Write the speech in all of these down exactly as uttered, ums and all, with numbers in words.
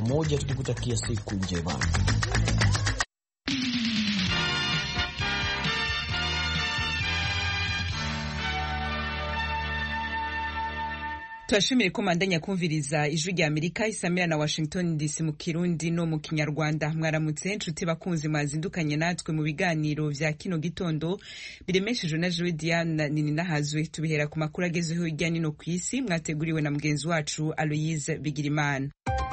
pamoja tukikutakia siku njema. Turashimire ko mandanya kumviriza ijwi rya Amerika isamira na Washington D C mu Kirundi no mu Kinyarwanda. Mwaramutse nshuti bakunzi mwazindukanye natwe mu biganiro vya kino gitondo biremeshejwe na Joe Diane nini nahazwe. Tubihera ku makuru agezeho hirya no kwisi mwateguriwe na mugenzi wacu Aloise Bigirimana.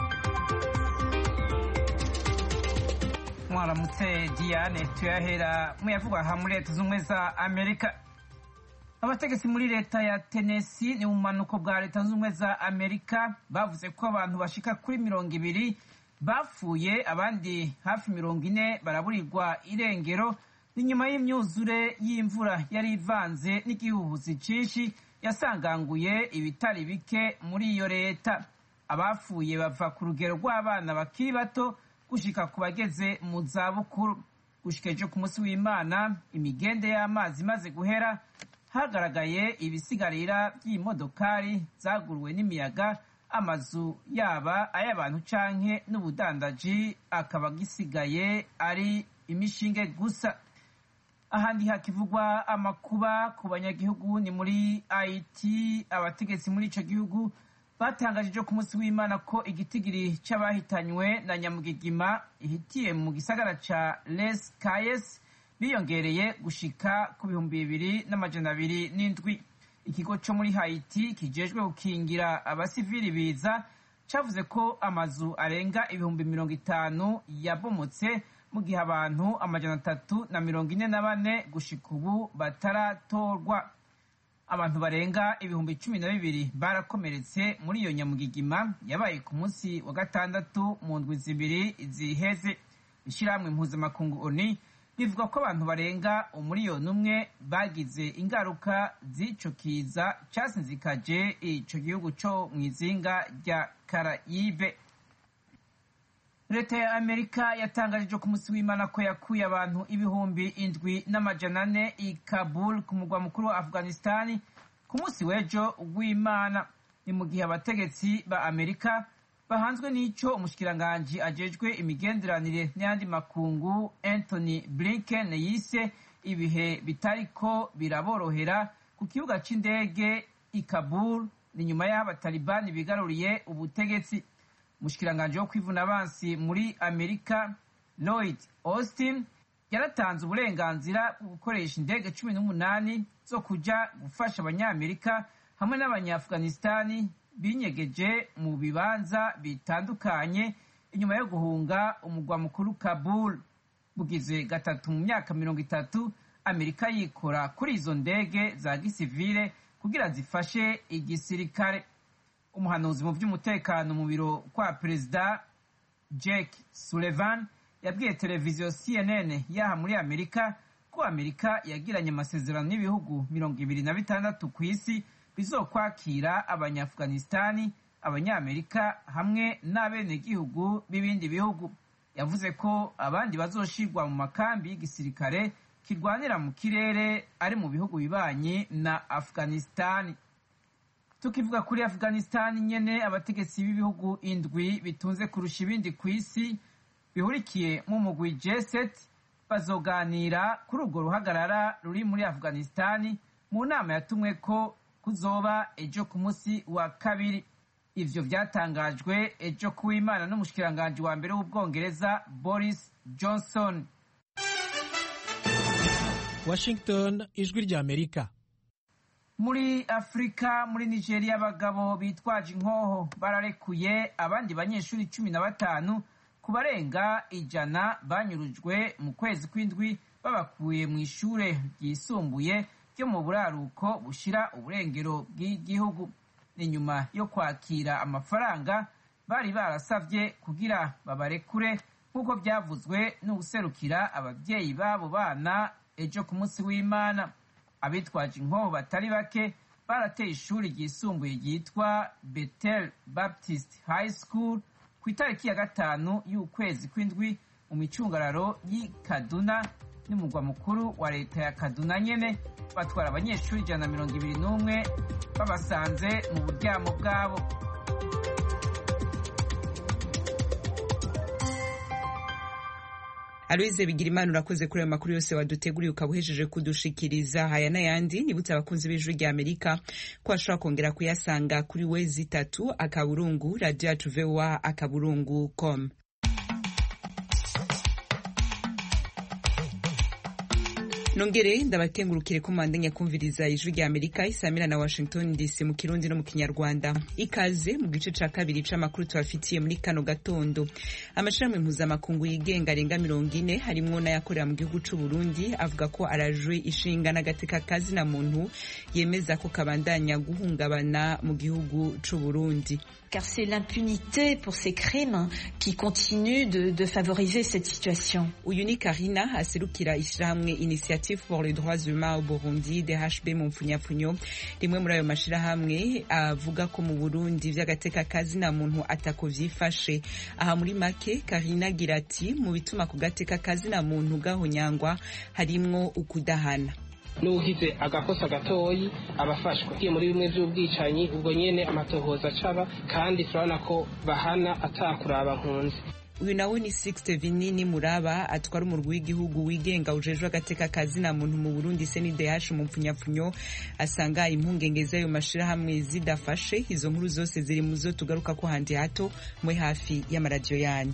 Mwaramutse Diane, tuyahera muyavugwa ha muri Leta Zunze za Amerika. Abategetsi muri leta ya Tennessee ni umanuko bwa Leta Zunze za Amerika bavuze ko abantu bashika kuri mirongo ibiri bapfuye, abandi hafi mirongo ine baraburirwa irengero ni nyuma y'imyuzure y'imvura yari ivanze n'igihuhuzi cinshi yasanganguye ibitari bike muri iyo leta. Abapfuye bava ku rugero rw'abana bakiri bato gushika ku bageze mu zabukuru. Gushikeje ku munsi w'Imana imigende y'amazi maze guhera, hagaragaye ibisigarira by'imodokari zaguruwe n'imiyaga, amazu yaba ay'abantu canke n'ubudandaji akaba gisigaye ari imishinge gusa. Ahandi hakivugwa amakuba ku banyagihugu ni muri Haiti. Abategetsi muri ico gihugu batangaje ku munsi w'Imana ko igitigiri c'abahitanywe na nyamugigima ihitiye mu gisagara ca Les Cayes biyongereye gushika ku bihumbi bibiri n'amajana abiri n'indwi. Ikigo co muri Haiti kijejwe gukingira abasivili biza cavuze ko amazu arenga ibihumbi mirongo itanu yabomotse mu gihe abantu amajana atatu na mirongo ine na bane gushika ubu bataratorwa. Abantu barenga ibihumbi cumi na bibiri barakomeretse muri iyo nyamugigima yabaye ku munsi wa gatandatu mu ndwi zibiri ziheze. Ishirahamwe mpuzamakungu ONU bivuga ko abantu barenga umuriyoni umwe bagize ingaruka z'ico kiza casinzikaje ico gihugu co mw'izinga rya Karayibe. Leta ya Amerika yatangaje ku munsi w'Imana ko yakuye abantu ibihumbi indwi n'amajana ane i Kabul ku mugwa mukuru wa Afghanistan ku munsi w'ejo w'Imana. Ni mu gihe abategetsi ba Amerika bahanzwe n'ico umushikiranganji ajejwe imigenderanire n'ayandi makungu Anthony Blinken yise ibihe bitariko biraborohera ku kibuga c'indege i Kabul ni nyuma y'aho abatalibani bigaruriye ubutegetsi. Umushikiranganji wo kwivuna abansi muri Amerika Lloyd Austin yaratanze uburenganzira bwo gukoresha indege cumi n'umunani zo kuja gufasha abanyamerika hamwe n'abanyafghanistani binyegeje mu bibanza bitandukanye inyuma yo guhunga umugwa mukuru Kabul. Bugize gatatu mu myaka mirongo itatu Amerika yikora kuri izo ndege za gisivile kugira zifashe igisirikare. Umuhanuzi mu by'umutekano mu biro kwa perezida Jake Sullivan yabwiye televiziyo C N N yaha muri Amerika ko Amerika yagiranye amasezerano n'ibihugu mirongo ibiri na bitandatu ku isi bizokwakira abanyafghanistani, abanyamerika hamwe n'abenegihugu b'ibindi bihugu. Yavuze ko abandi bazoshirwa mu makambi y'igisirikare kirwanira mu kirere ari mu bihugu bibanyi na Afghanistan. Tukivuga kuri Afghanistan nyene, abategetsi b'ibihugu indwi bitunze kurusha ibindi ku isi bihurikiye mu mugwi G seven bazoganira kuri urwo ruhagarara ruri muri Afghanistan mu nama yatumwe ko kuzoba ejo ku munsi wa kabiri. Ivyo vyatangajwe ejo ku Imana n'umushikiranganji wa mbere w'Ubwongereza Boris Johnson. Washington, ijwi rya Amerika. Muri Afrika, muri Nigeria, abagabo bitwaje inkoho bararekuye abandi banyeshuri cumi na batanu ku barenga ijana banyurujwe mu kwezi kw'indwi babakuye mu ishure ryisumbuye ryo mu buraruko bushira uburengero bw'igihugu. Ni nyuma yo kwakira amafaranga bari barasavye kugira babarekure nk'uko byavuzwe n'uguserukira abavyeyi babo bana ejo ku munsi w'Imana. Abitwaje inkoho batari bake barateye ishuri ryisumbuye ryitwa Bethel Baptist High School ku itariki ya gatanu y'ukwezi kw'indwi mu micungararo y'i Kaduna n'umugwa mukuru wa leta ya Kaduna nyene. Batwara abanyeshuri ijana na mirongo ibiri n'umwe babasanze mu buryamo bwabo. Aloise Bigirimana urakoze kuri ayo makuru yose waduteguriye ukabuhejeje kudushikiriza. Haya n'ayandi nibutse abakunzi b'Ijwi rya Amerika ko ashobora kongera kuyasanga kuri wezi itatu akaburungu radio yacu V O A akaburungu com. Nongere ndabakengurukire ko mandanya kumviriza Ijwi rya Amerika isamira na Washington D C mu Kirundi no mu Kinyarwanda. Ikaze mu gice ca kabiri c'amakuru twafitiye muri kano gatondo. Amashirahamwe mpuzamakungu yigenga arenga mirongo ine harimwo n'ayakorera mu gihugu c'u Burundi avuga ko arajwe ishinga n'agateka kazi na muntu yemeza ko kabandanya guhungabana mu gihugu c'u Burundi. Car c'est l'impunité pour ces crimes qui continue de, de favoriser cette situation. Uyuni Karina aserukira ishirahamwe Initiative pour les droits humains au Burundi D H B mu mfunyafunyo, rimwe muri ayo mashirahamwe avuga ko mu Burundi vy'agateka kazi na muntu atako vyifashe. Aha muri make Karina agira ati mu bituma ku gateka kazi na muntu gahonyangwa harimwo ukudahana. Nugize agakosa gatoyi abafashwa kiye muri bimwe by'ubwicanyi ubwo nyene amatohoza acaba kandi turabona ko bahana atakuraba nkunzi. Uyu nawe ni Sixte Vinini Muraba atwara umurwi w'igihugu wigenga ujejwe agateka kazi na muntu mu Burundi C N D H mu mpfunyapfunyo asanga impungenge z'ayo mashirahamwe zidafashe. Izo nkuru zose ziri muzo tugaruka ko handi hato mwe hafi y'amaradiyo yanyu.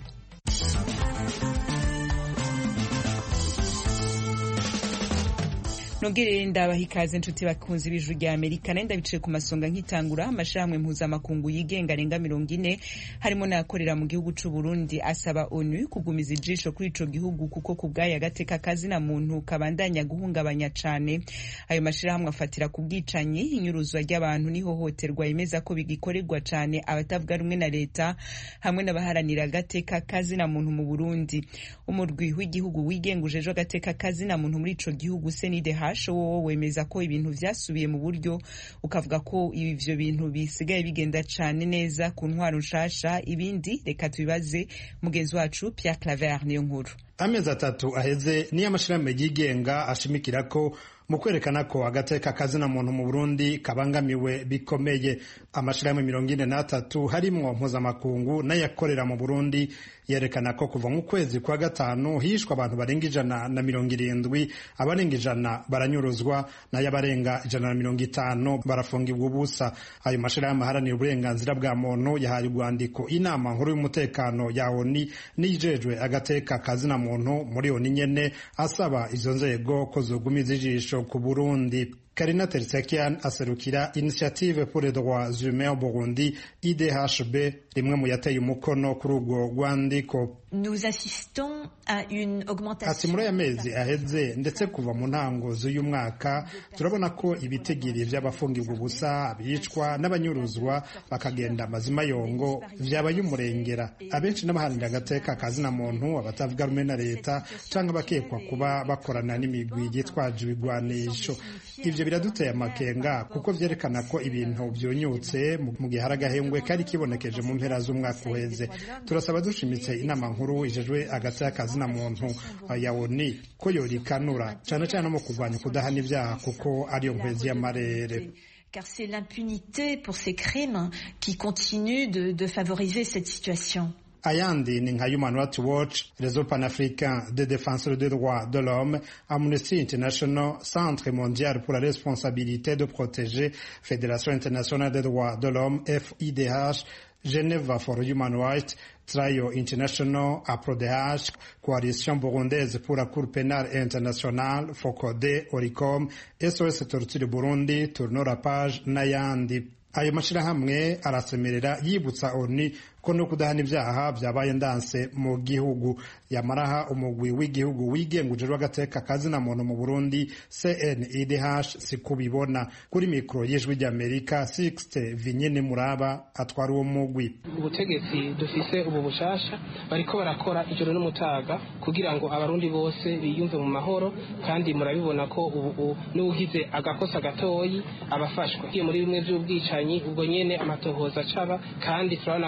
Nongere ndabaha ikaze nshuti bakunzi b'Ijwi rya Amerika nenda bicaye ku masonga nkitangura. Amashirahamwe mpuzamakungu yigenga arenga mirongo ine harimo n'ayakorera mu gihugu c'u Burundi asaba ONU kugumiza ijisho kuri ico gihugu kuko kubgaye agateka kazi na muntu kabandanya guhungabanya cane. Ayo mashirahamwe afatira ku bwicanyi, inyuruzwa ry'abantu n'ihohoterwa yemeza ko bigikorerwa cane abatavuga rumwe na leta hamwe n'abaharanira agateka kazi na muntu mu Burundi. Umurwi w'igihugu wigenga ujejwe agateka kazi na muntu muri ico gihugu C N D H wowe wemeza ko ibintu vyasubiye mu buryo, ukavuga ko ivyo bintu bisigaye bigenda cane neza ku ntwaro nshasha. Ibindi reka tubibaze mugenzi wacu Pierre Claver niyo nkuru. Amezi atatu aheze ni amashirahamwe yigenga ashimikira ko mu kwerekana ko agateka kazi na muntu mu Burundi kabangamiwe bikomeye. Amashirahamwe mirongo ine n'atatu harimwo mpuzamakungu n'ayakorera mu Burundi yerekana ko kuva mu kwezi kwa gatanu hishwa abantu barenga ijana na mirongo irindwi, abarenga ijana baranyuruzwa n'ayabarenga ijana na mirongo itanu barafungirwa ubusa. Ayo mashirahamwe aharanira uburenganzira bwa muntu yahaye urwandiko inama nkuru y'umutekano ya O N U nijejwe agateka kazi na muntu muri O N U nyene asaba izo nzego ko zogumiza ijisho ku Burundi. Karina Tertsakian aserukira Initiative pour les droits humains au Burundi I D H B rimwe mu yateye umukono kuri urwo rwandiko. Nous assistons à une augmentation. Ati muri aya mezi aheze ndetse kuva mu ntango z'uyu mwaka turabona ko ibitigiri vy'abafungirwa ubusa, abicwa n'abanyuruzwa bakagenda amazima yongo vyabaye umurengera. Abenshi n'abaharanira agateka kazi na muntu, abatavuga rumwe na leta canke bakekwa kuba bakorana n'imigwi yitwaje ibigwanisho. Ivyo biraduteye amakenga kuko vyerekana ko ibintu vyonyutse mu gihe haragahengwe kari kibonekeje mu mpera z'umwaka uheze. Turasaba dushimitse inama nkuru ijejwe agateka kazi na muntu ya O N U ko yorikanura cane cane mu kurwanya kudahana ivyaha kuko ariyo nkwezi y'amarere. Car c'est l'impunité pour ces crimes qui continue de, de favoriser cette situation. Ayandi ni nka Human Rights Watch, Réseau panafricain des défenseurs des droits de l'homme, Amnesty International, Centre mondial pour la responsabilité de protéger, Fédération internationale des droits de l'homme, F I D H, Geneva for Human Rights, Trial International, A P R O D H, Coalition burundaise pour la Cour pénale internationale, FOCODE, Oricom, S O S Torture Burundi, Tourno la page n'ayandi. Ayo mashirahamwe arasemerera yibutsa O N U ko no kudahana ivyaha vyabaye ndanse mu gihugu. Yamaraha umugwi w'igihugu wigenga ujejwe agateka kazi na muntu mu Burundi C N D H sikubibona. Kuri mikro y'Ijwi ry'Amerika Sixte Vinini Muraba atwara uwo mugwi. Ubutegetsi dufise ubu bushasha bariko barakora ijoro n'umutaga kugira ngo abarundi bose biyumve mu mahoro, kandi murabibona ko ubu n'ugize agakosa gatoyi abafashwa kiye muri bimwe by'ubwicanyi ubwo nyene amatohoza acaba kandi turabona ko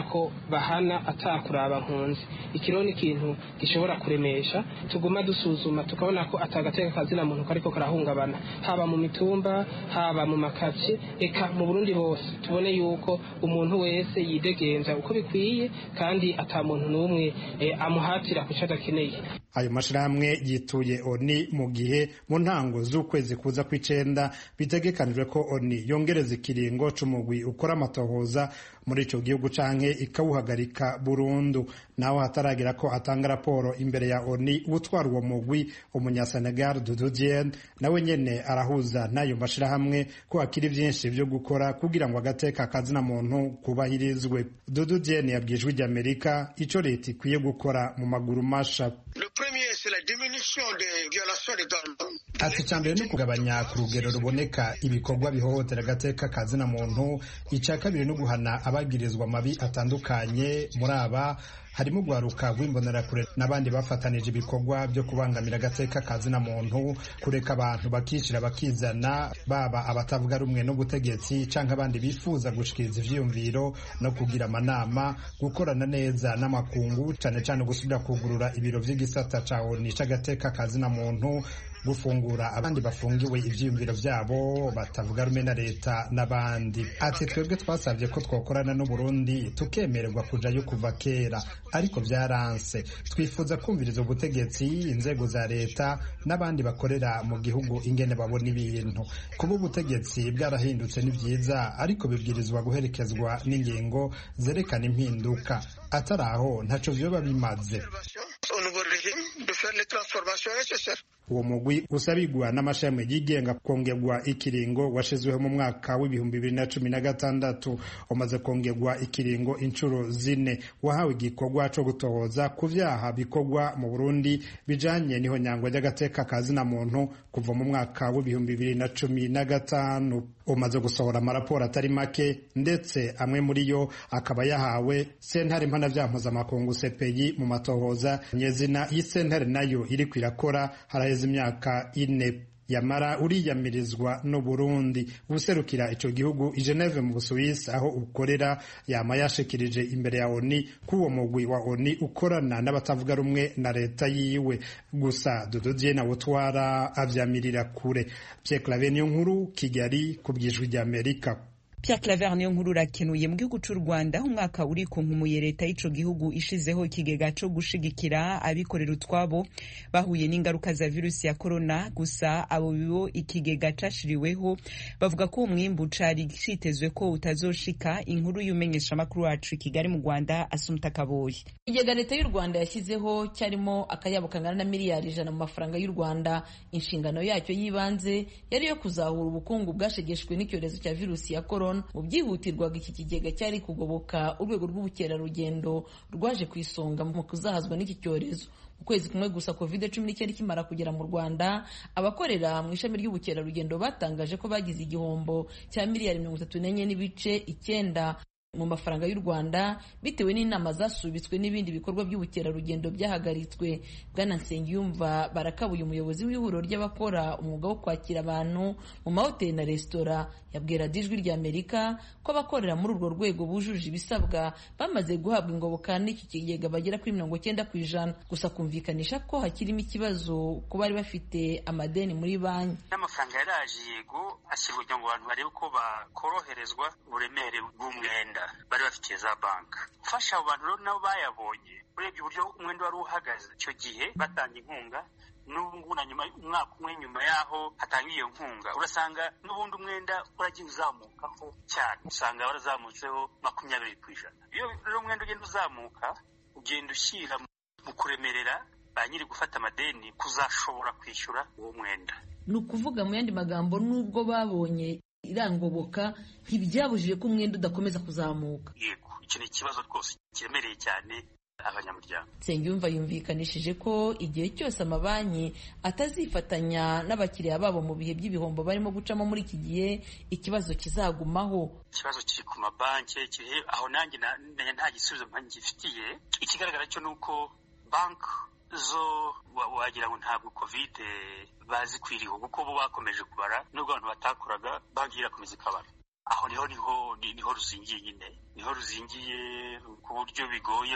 bahana atakuraba nkunzi. Ikiro ni ikintu gishobora kuremesha, tuguma dusuzuma tukabona ko atagateka kazina muntu kariko karahungabana, haba mu mitumba, haba mu makatsi, eka mu Burundi hose. Tubone yuko umuntu wese yidegenza uko bikwiye kandi ata muntu n'umwe e, amuhatira kuca adakeneye. Ayo mashirahamwe yituye ONU mu gihe mu ntango z'ukwezi kuza kw'icenda bitegekanijwe ko ONU yongereza ikiringo c'umugwi ukora amatohoza muri ico gihugu canke ikawuhagarika burundu. Naho hataragira ko atanga raporo imbere ya ONU, utwara uwo mugwi umunyasenegal Doudou Diène nawe nyene arahuza n'ayo mashirahamwe ko hakiri vyinshi vyo gukora kugira ngo agateka kazina muntu kubahirizwe. Doudou Diène yabwijwe ry'Amerika ico leta ikwiye gukora mu maguru masha. Ati cambere no kugabanya ku rugero ruboneka ibikorwa bihohotera agateka kazina muntu, ica kabiri no guhana abagirizwa mabi atandukanye. Muri aba harimo gwaruka rw'imbonerakure n'abandi bafatanije ibikorwa byo kubangamira agateka kazina muntu, kureka abantu bakishira bakizana, baba abatavuga rumwe no gutegetsi canke abandi bifuza gushikiriza ivyiyumviro no kugira amanama, gukorana neza n'amakungu, cane cane gusubira kugurura ibiro vy'igisata ca ONU c'agateka kazina muntu, gufungura abandi bafungiwe ivyiyumviro vyabo batavuga rumwe na leta n'abandi. Ati twebwe twasavye ko twokorana n'u Burundi tukemererwa kujayo kuva kera, ariko vyaranse. Twifuza kumviriza ubutegetsi, inzego za leta n'abandi bakorera mu gihugu ingene babona ibintu. Kuba ubutegetsi bwarahindutse ni vyiza, ariko bibwirizwa guherekezwa n'ingingo zerekana impinduka. Atari aho ntaco vyoba bimaze. Uwo mugwi usabigwa n'amashami yigenga kongerwa ikiringo washizweho mu mwaka w'ibihumbi bibiri na cumi na gatandatu, umaze kongerwa ikiringo inshuro zine. Wahawe igikorwa co gutohoza ku vyaha bikorwa mu Burundi bijanye niho nyangwa ry'agateka kazina muntu kuva mu mwaka w'ibihumbi bibiri na cumi na gatanu. Umaze gusohora amaraporo atari make, ndetse amwe muri yo akaba yahawe sentare mpanavyampuzamakungu C P I mu matohoza nyezina y'isentare nayo iri kwirakora haraheze imyaka ine. Yamara uriyamirizwa no Burundi. Ubuserukira ico gihugu i Geneve mu Busuwisi aho ukorera yama yashikirije imbere ya ONU kuwo mugwi wa ONU ukorana n'abatavuga rumwe na leta yiwe. Gusa Doudou Diène awutwara avyamirira kure. Pierre Claver Niyonkuru, Kigali, kubwijwi ry'Amerika. Pierre Claver Niyonkuru rakenuye mu gihugu c'u Rwanda umwaka uri ku nkumuye leta y'ico gihugu ishizeho ikigega co gushigikira abikorera utwabo bahuye n'ingaruka za virusi ya corona. Gusa abo bibo ikigega cashiriweho bavuga ko umwimbu cari citezwe ko utazoshika. Inkuru y'umenyesha makuru wacu Kigali mu Rwanda Asumta Kaboyi. Ikigega leta y'u Rwanda yashyizeho cyarimo akayabo kangana na miliyari ijana mu mafaranga y'u Rwanda. Inshingano yacyo yibanze yari yo kuzahura ubukungu bwashegeshwe n'icyorezo cya virusi ya corona. Mu byihutirwaga iki kigega cyari kugoboka urwego rw'ubukerarugendo rwaje ku isonga mu kuzahazwa n'iki cyorezo. Mu kwezi kumwe gusa covid cumi n'icyenda ikimara kugera mu Rwanda, abakorera mu ishami ry'ubukerarugendo batangaje ko bagize igihombo cya miliyari mirongo itatu n'enye n'ibice icyenda mu mafaranga y'u Rwanda bitewe n'inama zasubitswe n'ibindi bikorwa by'ubukerarugendo byahagaritswe. Bwana Nsengiyumva Barakabuye, umuyobozi w'ihuriro ry'abakora umwuga wo kwakira abantu mu mahoteli na resitora, yabwira Ijwi ry'Amerika ko abakorera muri urwo rwego bujuje ibisabwa bamaze guhabwa ingoboka n'iki kigega bagera kuri mirongo cyenda ku ijana. Gusa kumvikanisha ko hakirimo ikibazo ko bari bafite amadeni muri banki. N'amafaranga yaraje yego ashyirwa kugira ngo abantu barebe ko bakoroherezwa uburemere bw'umwenda bari bafitiye za banki. Ufasha abo bantu rero nabo bayabonye, urebye uburyo umwenda wari uhagaze icyo gihe batanga inkunga, n'ubu ngubu na nyuma umwaka umwe nyuma yaho hatanga iyo nkunga, urasanga n'ubundi umwenda uragiye uzamukaho cyane, usanga warazamutseho makumyabiri ku ijana. Iyo rero umwenda ugenda uzamuka, ugenda ushyira mu kuremerera ba nyiri gufata amadeni kuzashobora kwishyura uwo mwenda. Ni ukuvuga mu yandi magambo, nubwo babonye irangoboka ntibyabujije ko umwenda udakomeza kuzamuka. Yego, icyo ni ikibazo rwose kiremereye cyane abanyamuryango. Nsengiyumva yumvikanishije ko igihe cyose amabanki atazifatanya n'abakiriya babo mu bihe by'ibihombo barimo gucamo muri iki gihe, ikibazo kizagumaho. Ikibazo kiri ku mabanki, kiri aho nanjye nta gisubizo ngifitiye. Ikigaragara cyo nuko banki zo wagira ngo ntabwo covid bazi kwiriho, kuko bo bakomeje kubara, nubwo abantu batakoraga banki irakomeza ikabara. aho niho niho niho ruzingiye nyine niho ruzingiye ku buryo bigoye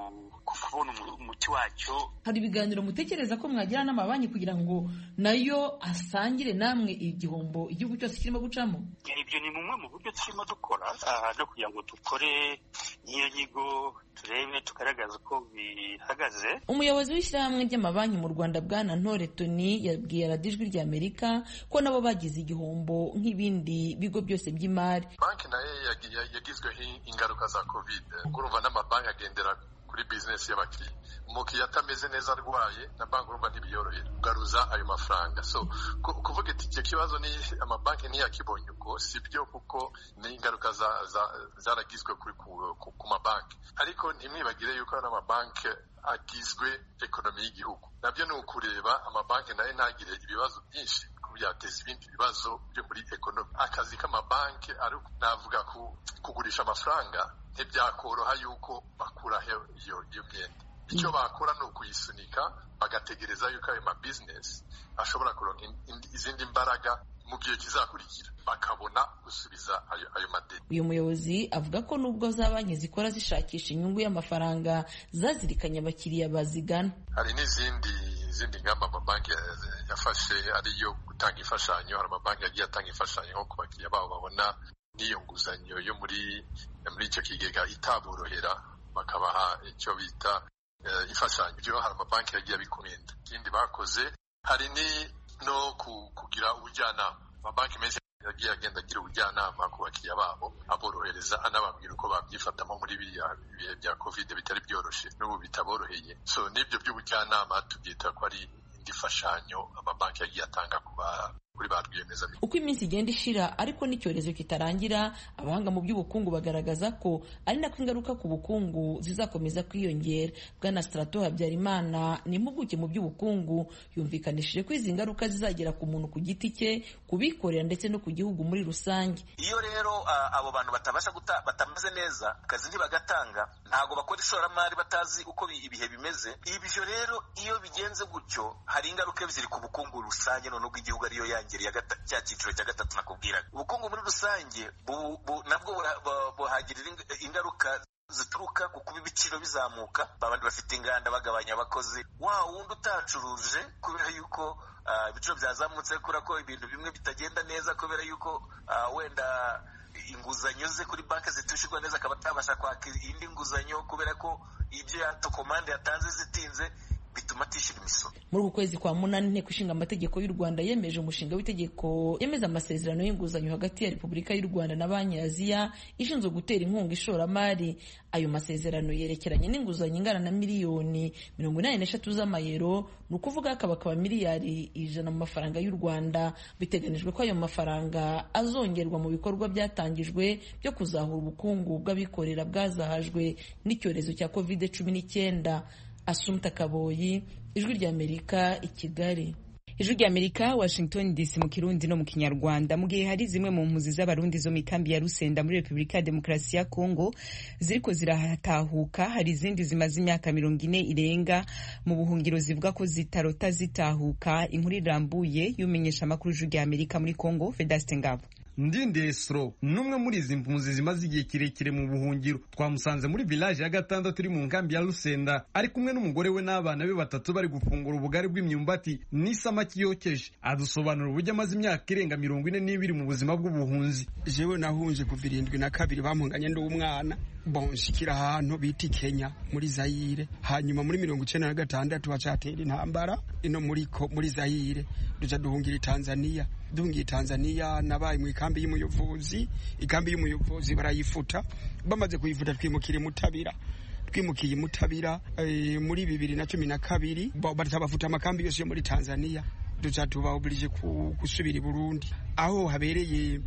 kubona umuti wacyo. Hari ibiganiro mutekereza ko mwagira n'amabanki kugira ngo nayo asangire namwe igihombo igihugu cyose kirimo gucamo? Ibyo ni mumwe mu buryo turimo dukora no kugira ngo dukore niyo nyigo turebe tugaragaza uko bihagaze. Umuyobozi w'ishyirahamwe ry'amabanki mu Rwanda Bwana Ntore Tony yabwiye radiyo Ijwi ry'Amerika ko nabo bagize igihombo nk'ibindi bigo byose by'imari. Banki nayo yagizweho ingaruka za covid, urumva n'amabanki agendera kuri bizinesi y'abakiriya. Umukiriya atameze neza arwaye na banki urumva ntibiyorohera kugaruza ayo mafaranga. So kuvuga iti icyo kibazo ni amabanki ntiyakibonye uko si byo, kuko ni ingaruka zaragizwe kuri ku mabanki. Ariko ntimwibagire yuko n'amabanki agizwe ekonomi y'igihugu. Nabyo ni ukureba amabanki nayo ntagire ibibazo byinshi byateza ibindi bibazo byo muri ekonomi. Akazi k'amabanki ari navuga kugurisha amafaranga ntibyakoroha yuko bakuraho iyo iyo myenda. Icyo bakora ni ukuyisunika bagategereza yuko ayo mabizinesi ashobora kuronka izindi mbaraga mu gihe kizakurikira bakabona gusubiza ayo ayo madeni. Uyu muyobozi avuga ko nubwo za banki zikora zishakisha inyungu y'amafaranga zazirikanye abakiriya bazigana, hari n'izindi izindi ngamba amabanki yafashe ariyo gutanga imfashanyo. Hari amabanki yagiye atanga imfashanyo nko ku bakiriya babo babona n'iyo nguzanyo yo muri muri icyo kigega itaborohera bakabaha icyo bita imfashanyo. Ibyo hari amabanki yagiye abikomenda. Ikindi bakoze hari ni no kugira ubujyanama. Amabanki menshi yagiye agenda agira ubujyanama ku bakiriya babo aborohereza anababwira uko babyifatamo muri biriya bihe bya covid bitari byoroshye n'ubu bitaboroheye. So n'ibyo by'ubujyanama tubyita ko ari indi fashanyo amabanki yagiye atanga ku kuri ba rwiyemezamirimo. Uko iminsi igenda ishira ariko n'icyorezo kitarangira, abahanga mu by'ubukungu bagaragaza ko ari nako ingaruka ku bukungu zizakomeza kwiyongera. Bwana Strato Habyarimana ni impuguke mu by'ubukungu, yumvikanishije ko izi ngaruka zizagera ku muntu ku giti cye, kubikorera ndetse no ku gihugu muri rusange. Iyo rero uh, abo bantu batabasha guta batameze neza, akazi ntibagatanga, ntago bakora ishoramari batazi uko ibihe bimeze. Ibyo rero iyo bigenze gutyo hari ingaruka ziri ku bukungu rusange none bw'igihugu ariyo yanjye cya cyiciro cya gatatu nakubwira. Ubukungu muri rusange nabwo buhagirira ingaruka zituruka ku kuba ibiciro bizamuka, babandi bafite inganda bagabanya abakozi, wa wundi utacuruje kubera yuko ibiciro byazamutse, kubera ko ibintu bimwe bitagenda neza, kubera yuko wenda inguzanyo ze kuri banki zitishyurwa neza, akaba atabasha kwaka indi nguzanyo kubera ko ibyo yatokomande yatanze zitinze, bituma atishyura imisoro. Muri uku kwezi kwa munani Inteko Ishinga Amategeko y'u Rwanda yemeje umushinga w'itegeko yemeza amasezerano y'inguzanyo hagati ya Repubulika y'u Rwanda na Banki ya Aziya ishinzwe gutera inkunga ishoramari. Ayo masezerano yerekeranye n'inguzanyo ingana na miliyoni mirongo inani n'eshatu z'amayero, ni ukuvuga akabakaba miliyari ijana mu mafaranga y'u Rwanda. Biteganijwe ko ayo mafaranga azongerwa mu bikorwa byatangijwe byo kuzahura ubukungu bw'abikorera bwazahajwe n'icyorezo cya covid cumi n'icyenda. Asumta Kaboyi, Ijwi ry'Amerika, i Kigali. Ijwi ry'Amerika, Washington D C mu Kirundi no mu Kinyarwanda. Mu gihe hari zimwe mu mpunzi z'abarundi zo mikambi ya Rusenda muri Republika ya Demokarasi ya Kongo ziriko ziratahuka, hari izindi zimaze imyaka mirongo ine irenga mu buhungiro zivuga ko zitarota zitahuka. Inkuru irambuye y'umenyesha makuru Ijwi ry'Amerika muri Kongo, Vedaste Ngabo. Ndindesro numwe muri izi mpunzi zimaze igihe kirekire mu buhungiro. Twamusanze muri village ya gatandatu iri mu nkambi ya Rusenda, ari kumwe n'umugore we n'abana be batatu bari gufungura ubugari bw'imyumbati n'isamaki yokeje. Adusobanura uburyo amaze imyaka irenga mirongo ine n'ibiri mu buzima bw'ubuhunzi. Jewe nahunje kuva irindwi na kabiri, bampunganye n'umwana bonshikira ahantu biti Kenya muri Zaire, hanyuma muri mirongo icenda na gatandatu hacatera intambara ino muri ko muri Zaire, duca duhungira Tanzania. Duhungiye Tanzania nabaye mu ikambi y'umuyobozi, ikambi y'umuyobozi barayifuta, bamaze kuyifuta twimukira Mutabira. Twimukiye Mutabira e, muri bibiri na cumi na kabiri batabafuta amakambi yose yo muri Tanzania, duca tuba oblige gusubira i Burundi aho habereye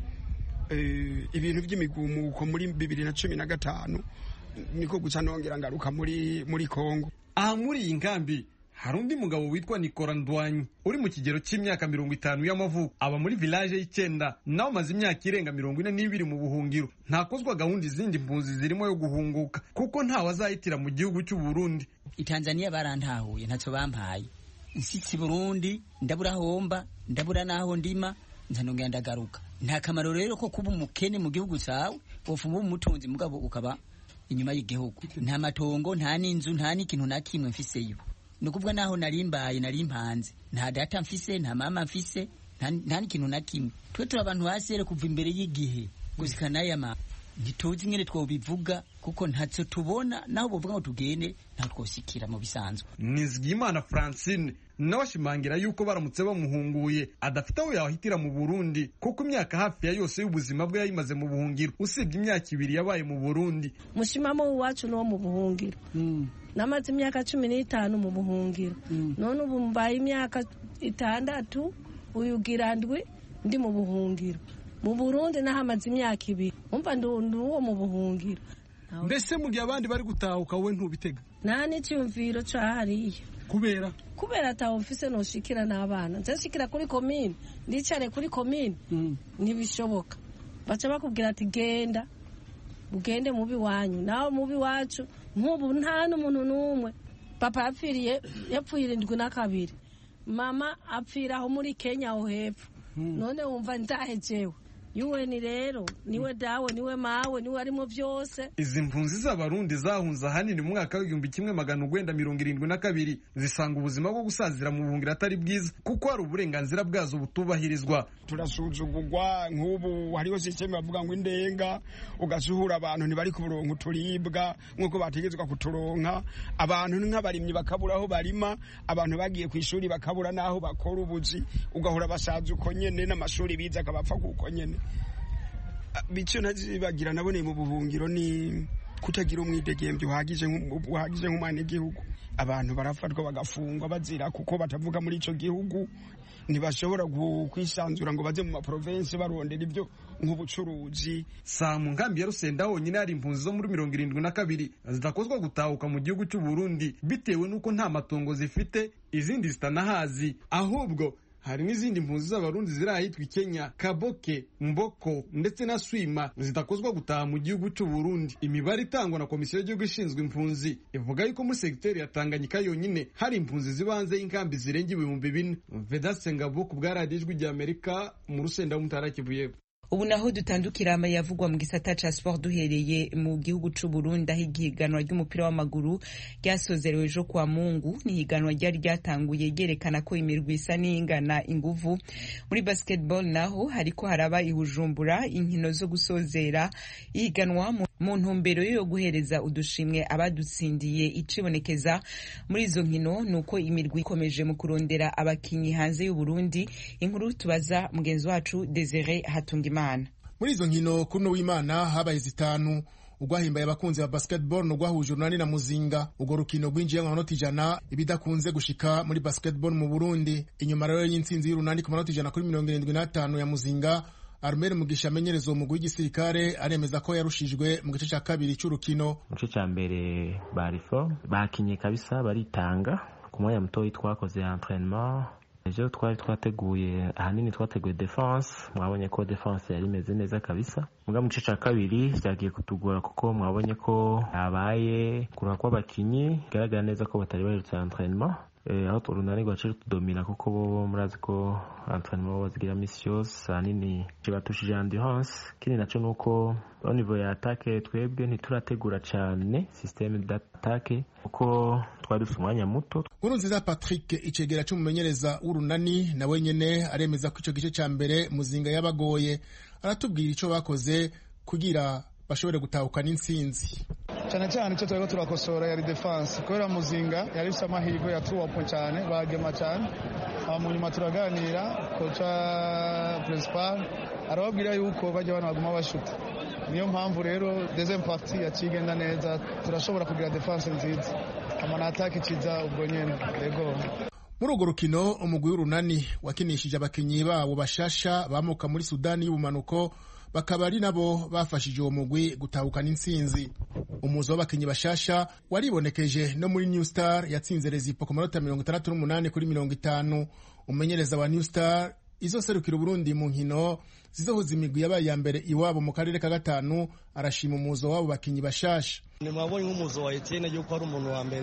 e, ibintu by'imigumuko muri bibiri na cumi na gatanu, niko guca nongera ngaruka muri muri Kongo. Aha muri iyi nkambi hari undi mugabo witwa Nikora Ndwanyi uri mu kigero cy'imyaka mirongo itanu y'amavuko, aba muri village y'Icyenda, nawe maze imyaka irenga mirongo ine n'ibiri mu buhungiro. Ntakozwa gahunda izindi mpunzi zirimo yo guhunguka kuko nta wazahitira mu gihugu cy'u Burundi. I Tanzania barantahuye ntacyo bampaye, nsitsi Burundi ndabura homba, ndabura naho ndima, nzanongera ndagaruka. Nta kamaro rero ko kuba umukene mu gihugu cyawe wofuma umutunzi mugabo ukaba inyuma y'igihugu. Nta matongo, nta n'inzu, nta n'ikintu na kimwe mfiseyo. Nukuvuga naho narimbaye narimpanze. Nta data mfise, nta mama mfise, nta n'ikintu na kimwe. Twe turi abantu hasere kuva imbere y'igihe gusikana yama. Ntituzi ngene twobivuga kuko ntacyo tubona naho bovuga ngo tugende nta twosikira mu bisanzwe. Nizigimana Francine nawe ashimangira yuko baramutse bamuhunguye adafite aho yahitira mu Burundi kuko imyaka hafi ya yose y'ubuzima bwe yayimaze mu buhungiro usibye imyaka ibiri yabaye mu Burundi. Mushimamo uwacu no mu buhungiro mm. namaze imyaka cumi n'itanu mu buhungiro mm. none ubu mbaye imyaka itandatu uyugira ndwi ndi mu buhungiro. Mu Burundi nahamaze imyaka ibiri umva nduwo mu buhungiro. Mbese mu gihe abandi bari gutahuka wowe ntubitega? Nta n'icyumviro cahariye. Kubera kubera ataho mfise noshikira n'abana nzashikira kuri komine ndicare kuri komine mm. ntibishoboka. Baca bakubwira ati genda ugende mubi wanyu naho mubi wacu nk'ubu nta n'umuntu n'umwe. Papa yapfiriye yapfuye irindwi na kabiri, mama apfira aho muri Kenya aho hepfo mm. none wumva nzahejewe yuwe ni rero niwe dawe niwe mawe niwe arimo byose. Izi mpunzi z'abarundi zahunza hanini mu mwaka w'igihumbi kimwe magana urwenda mirongo irindwi na kabiri zisanga ubuzima bwo gusazira mu buhungiro atari bwiza kuko hari uburenganzira bwazo butubahirizwa. Turasuzugurwa nk'ubu hariho systeme bavuga ngo indenga ugasuhura abantu ntibari kuburonka turibwa nk'uko bategetswe kuturonka. Abantu nk'abarimyi bakabura aho barima, abantu bagiye ku ishuri bakabura naho bakora ubuzi, ugahura basaza uko nyene n'amashuri biza akabapfa kuko nyene. Bico nazibagira nabone mu buhungiro ni kutagira umwidegembyo uhagije uhagije nk'umwana igihugu. Abantu barafatwa bagafungwa bazira kuko batavuga muri ico gihugu, ntibashobora kwisanzura ngo baze mu ma province barondera ibyo nk'ubucuruzi. Sa mu nkambi ya Rusenda honyine hari impunzi zo muri mirongo irindwi na kabiri zidakozwa gutahuka mu gihugu cy'u Burundi bitewe nuko nta matongo zifite, izindi zitanahazi, ahubwo hari n'izindi mpunzi z'abarundi ziri ahitwa Kenya, Kaboke, Mboko ndetse na Swima zidakozwa gutaha mu gihugu cy'u Burundi. Imibare itangwa na Komisiyo y'Igihugu ishinzwe impunzi ivuga yuko muri segiteri ya Tanganyika yonyine hari impunzi zibanze y'inkambi zirenga ibihumbi bine. Vedaste Ngabo ku bwa radiyo Ijwi ry'Amerika mu Rusenda w'Umutara Kivu y'Epfo. Ubu naho dutandukira ama yavugwa mu gisata ca sport duhereye mu gihugu c'u Burundi aho igihiganwa ry'umupira w'amaguru ryasozerewe ejo kwa Mungu. Ni higanwa ryari ryatanguye ryerekana ko imirwi isa n'ingana inguvu. Muri basketball naho hariko haraba ihujumbura inkino zo gusozera ihiganwa mu ntumbero yo guhereza udushimwe abadutsindiye. Icibonekeza muri izo nkino nuko imirwi ikomeje mu kurondera abakinyi hanze y'u Burundi. Inkuru tubaza mugenzi wacu Desire Hatungimana. Muri izo nkino kuno w'Imana habaye zitanu. Ugwahimbaye abakunzi ba basketball no gwahuje urunani na Muzinga. Ugo rukino gwinjiye mu manota ijana ibidakunze gushika muri basketball mu Burundi. Inyuma rero y'intsinzi y'urunani ku manota ijana kuri mirongo irindwi n'atanu ya Muzinga, Armel Mugisha amenyereza umugwi w'igisirikare aremeza ko yarushijwe mu gice cya kabiri cy'urukino. Mu gice cya mbere barifo bakinye kabisa baritanga ku mwanya muto twakoze entraînement. Ejo twari twateguye ahanini twateguye defense, mwabonye ko defense yari imeze neza kabisa. Muga mu gice cya kabiri byagiye kutugora kuko mwabonye ko habaye kura kw'abakinyi garagara neza ko batari baherutse entraînement. Eh, aho turunani gwaciye tudomina kuko bo murazi ko entraînement bazigira missions ahanini kibatushije endurance. Kindi naco nuko au niveau ya attaque twebwe ntiturategura cyane systeme d'attaque kuko twari dufite umwanya muto. Nkurunziza Patrick icegera cy'umumenyereza w'urunani nawe nyene aremeza ko ico gice cya mbere Muzinga yabagoye. Aratubwira ico bakoze kugira bashobore gutahukana intsinzi. Cyane cyane icyo twego turakosora yari defense kubera Muzinga yari ifite amahirwe ya tuwapo cyane bagema cyane. Mu nyuma turaganira kocha principal arababwira yuko bajya bana baguma bashuta. Niyo mpamvu rero deuxième partie yakigenda neza turashobora kugira defense nziza amana attaque kiza ubwo nyene yego. Muri urwo rukino umugwi w'urunani wakinishije abakinyi babo bashasha bamuka muri Sudani y'ubumanuko bakaba ari nabo bafashije uwo mugwi gutahukana intsinzi. Umuzo w'abakinyi bashasha waribonekeje no muri New Star yatsinze Rezipo ku manota mirongo itandatu n'umunani kuri mirongo itanu. Umenyereza wa New Star izoserukira Burundi mu nkino zizohuza imigwi yabaye ya mbere iwabo mu karere ka gatanu arashima umuzo wabo bakinyi bashasha. Ni mwabonye nk'umuzo wa Etienne yuko ari umuntu wa mbere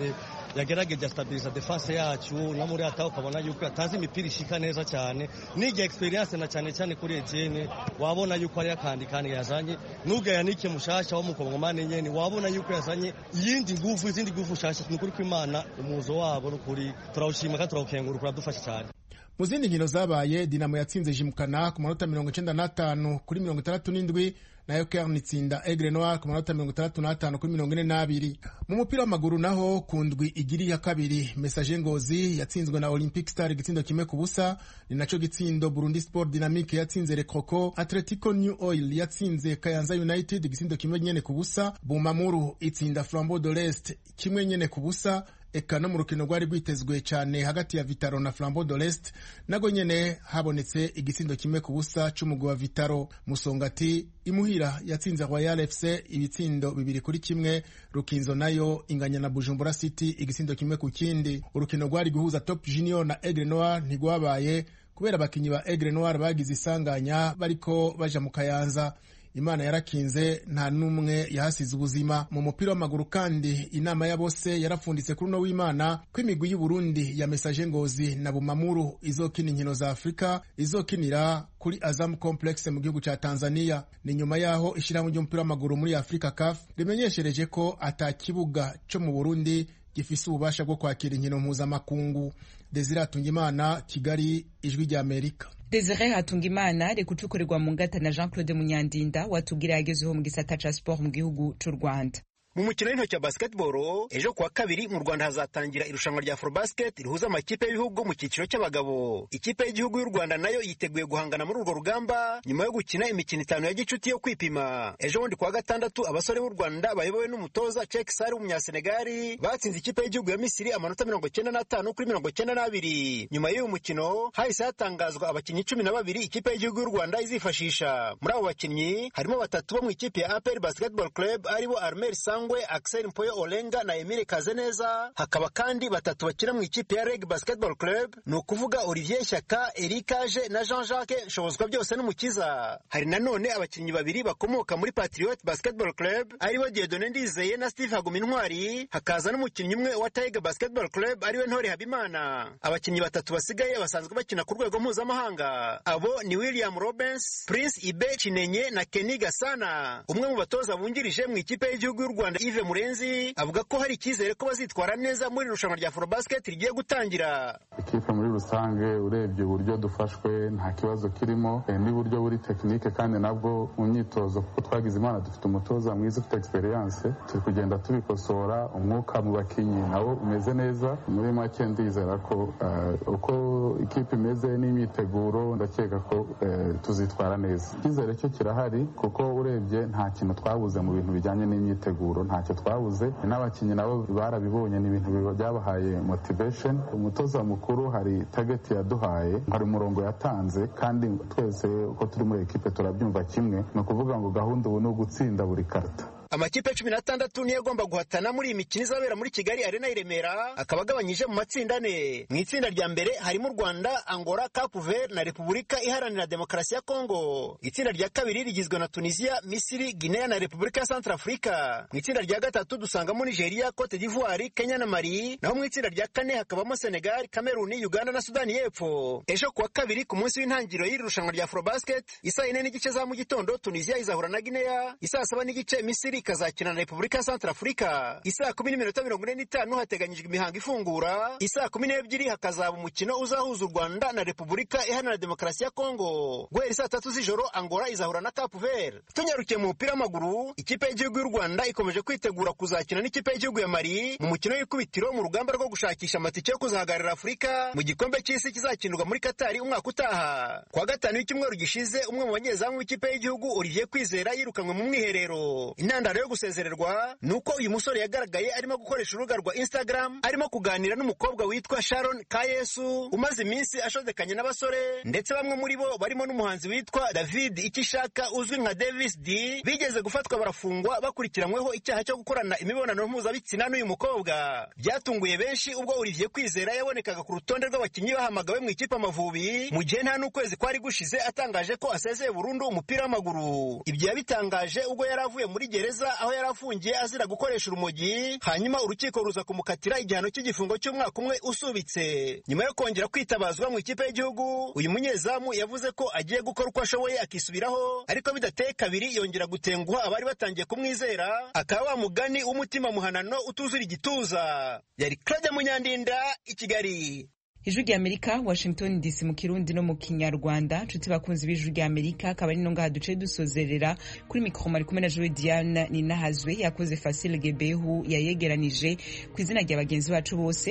yagerageje stabiliza defense yacu no muri ataho ukabona yuko atazi imipira ishika neza cyane nige experience na cyane cyane kuri Etienne wabona yuko ari akandi kandi yazanye nuga yanike mushasha wo mukongomane nyene wabona yuko yazanye yindi nguvu izindi nguvu shasha nukuri kw'Imana umuzo wabo rukuri turawushima kandi turawukengura kuradufasha cyane. Mu zindi nkino zabaye Dinamo yatsinze Jimkana ku manota mirongo icenda n'atanu kuri mirongo itandatu n'indwi nayo Kern itsinda Aigle Noir ku manota mirongo itandatu n'atanu kuri mirongo ine n'abiri. Mu mupira w'amaguru naho ku ndwi igiri ya kabiri Messager Ngozi yatsinzwe na Olympic Star igitsindo kimwe ku busa, ni naco gitsindo Burundi Sport Dynamique yatsinze Le Croco, Atletico New Oil yatsinze Kayanza United igitsindo kimwe nyene ku busa, Bumamuru itsinda Flambeau de l'Est kimwe nyene ku busa. Eka no mu rukino rwari rwitezwe cyane hagati ya Vitaro na Flambeau de l'Est nago nyene habonetse igitsindo kimwe ku busa c'umugwi wa Vitaro. Musongati imuhira yatsinze Royal F C ibitsindo bibiri kuri kimwe, Rukinzo nayo inganya na Bujumbura City igitsindo kimwe ku kindi. Urukino rwari guhuza Top Junior na Aigle Noir ntigwabaye kubera abakinyi ba Aigle Noir bagize isanganya bariko baja mu Kayanza. Imana yarakinze nta numwe yahasize ubuzima. Mu mupira w'amaguru kandi inama ya bose yarafunditse kuri no w'Imana ko imigwi y'u Burundi ya Messager Ngozi na Bumamuru izokina inkino za Afrika izokinira kuri Azam Complex mu gihugu ca Tanzania. Ni nyuma yaho ishirahamwe ry'umupira w'amaguru muri Afrika C A F rimenyeshereje ko atakibuga cyo mu Burundi gifise ububasha bwo kwakira inkino mpuzamakungu. Desire Hatungimana, Kigali, Ijwi rya Amerika. Desire Hatungimana reka utukorerwa mu ngata na Jean Claude Munyandinda watubwira yagezeho mu gisata ca sport mu gihugu c'u Rwanda. Mu mukino w'intoki wa basketball ejo kuwa kabiri mu Rwanda hazatangira irushanwa rya Afrobasket rihuza amakipe y'ibihugu mu cyiciro cy'abagabo. Ikipe y'igihugu y'u Rwanda nayo yiteguye guhangana muri urwo rugamba nyuma yo gukina imikino itanu ya gicuti yo kwipima. Ejo bundi kuwa gatandatu abasore b'u Rwanda bayobowe n'umutoza Cheikh Sarr w'umunyasenegali batsinze ikipe y'igihugu ya Misiri amanota mirongo icyenda n'atanu kuri mirongo icyenda n'abiri. Nyuma y'uyu mukino hahise hatangazwa abakinnyi cumi na babiri ikipe y'igihugu y'u Rwanda izifashisha. Muri abo bakinnyi harimo batatu bo mu ikipe ya A P R Basketball Club aribo Armel Sangwe, Axel Mpoyo Olenga na Emile Kazeneza. Hakaba kandi batatu bakina mu ikipe ya Reg Basketball Club, ni ukuvuga Olivier Shyaka, Erikaje na Jean-Jacques Nshobozwa byose n'umukiza. Hari nanone abakinnyi babiri bakomoka muri Patriot Basketball Club aribo Dieudonné Ndizeye na Steve Hagumintwari, hakaza n'umukinnyi umwe wa Tiger Basketball Club ariwe Ntore Habimana. Abakinnyi batatu basigaye basanzwe bakina ku rwego mpuzamahanga. Abo ni William Robens, Prince Ibe Chinenye na Kenny Gasana. Umwe mu batoza bungirije mu ikipe y'igihugu y'u Rwanda Yves Murenzi avuga ko hari icyizere ko bazitwara neza muri irushanwa rya Afrobasket rigiye gutangira. Ikipe muri rusange urebye uburyo dufashwe nta kibazo kirimo, n'uburyo buri tekinike kandi nabwo mu myitozo kuko twagize Imana dufite umutoza mwiza ufite experience, turi kugenda tubikosora, umwuka mu bakinyi nawo umeze neza. Muri make ndizera ko uh, uko ikipe imeze n'imyiteguro ndakeka ko uh, tuzitwara neza. Icyizere cyo kirahari kuko urebye nta kintu twabuze mu bintu bijyanye n'imyiteguro, ntacyo twabuze, n'abakinnyi nabo barabibonye, ni ibintu byabahaye motivation. Umutoza mukuru hari target yaduhaye, hari umurongo yatanze, kandi twese uko turi muri ekipe turabyumva kimwe, ni ukuvuga ngo gahunda ubu ni ugutsinda buri karita. Amakipe cumi n'atandatu niyo agomba guhatana muri iyi mikino izabera muri Kigali Arena i Remera, akaba agabanyije mu matsinda ane. Mu itsinda rya mbere harimo u Rwanda, Angola, Cape Verde na Repubulika Iharanira Demokarasi ya Kongo. Itsinda rya kabiri rigizwe na Tunisia, Misiri, Guinea na Repubulika ya Centrafrica. Mu itsinda rya gatatu dusangamo Nigeria, Cote d'Ivoire, Kenya na Mali. Naho mu itsinda rya kane hakabamo Senegal, Cameroon, Uganda na Sudani y'Epfo. Ejo kuwa kabiri ku munsi w'intangiriro y'iri rushanwa rya Afrobasket, isaa yine n'igice za mu gitondo Tunisia izahura na Guinea, isaa saba n'igice Misiri ikazakina na Repubulika ya Centrafrica. Isaa kumi n'iminota mirongo ine n'itanu hateganyijwe imihango ifungura. Isaa kumi n'ebyiri hakazaba umukino uzahuza u Rwanda na Repubulika Iharanira Demokarasi ya Kongo. Guhera saa tatu z'ijoro Angola izahura na Cape Verde. Tunyarukiye mu mupira w'amaguru, ikipe y'igihugu y'u Rwanda ikomeje kwitegura kuzakina n'ikipe y'igihugu ya Mali mu mukino w'ikubitiro mu rugamba rwo gushakisha amatike yo kuzahagararira Afurika mu gikombe cy'isi kizakinirwa muri Qatar umwaka utaha. Kuwa gatanu w'icyumweru gishize umwe mu banyezamu w'ikipe y'igihugu Olivier Kwizera yirukanwe mu mwiherero. Intandaro yo gusezererwa nuko uyu musore yagaragaye arimo gukoresha urubuga rwa Instagram arimo kuganira n'umukobwa witwa Sharon Kayesu umaze iminsi ashodekanye n'abasore, ndetse bamwe muri bo barimo n'umuhanzi witwa David Ikishaka uzwi nka Davis D bigeze gufatwa barafungwa bakurikiranyweho icyaha cyo gukorana imibonano mpuzabitsina n'uyu mukobwa. Byatunguye benshi ubwo Olivier Kwizera yabonekaga ku rutonde rw'abakinnyi bahamagawe mu ikipe Amavubi mu gihe nta n'ukwezi kwari gushize atangaje ko asezeye burundu umupira w'amaguru. Ibyo yabitangaje ubwo yari avuye muri gereza gereza aho yari afungiye azira gukoresha urumogi, hanyuma urukiko ruza kumukatira igihano cy'igifungo cy'umwaka umwe usubitse. Nyuma yo kongera kwitabazwa mu ikipe y'igihugu, uyu munyezamu yavuze ko agiye gukora uko ashoboye akisubiraho, ariko bidateye kabiri yongera gutenguha abari batangiye kumwizera, akaba wa mugani w'umutima muhanano utuzura igituza. Yari Claudia Munyandinda, i Kigali. Ijwi rya Amerika, Washington D C mu Kirundi no mu Kinyarwanda. Nshuti bakunzi b'Ijwi rya Amerika, akaba ari no ngaha duce dusozerera kuri mikoro mari kumwe na Joy Diane Ninahazwe, yakoze Facile Gebehu yayegeranije ku izina rya bagenzi bacu bose.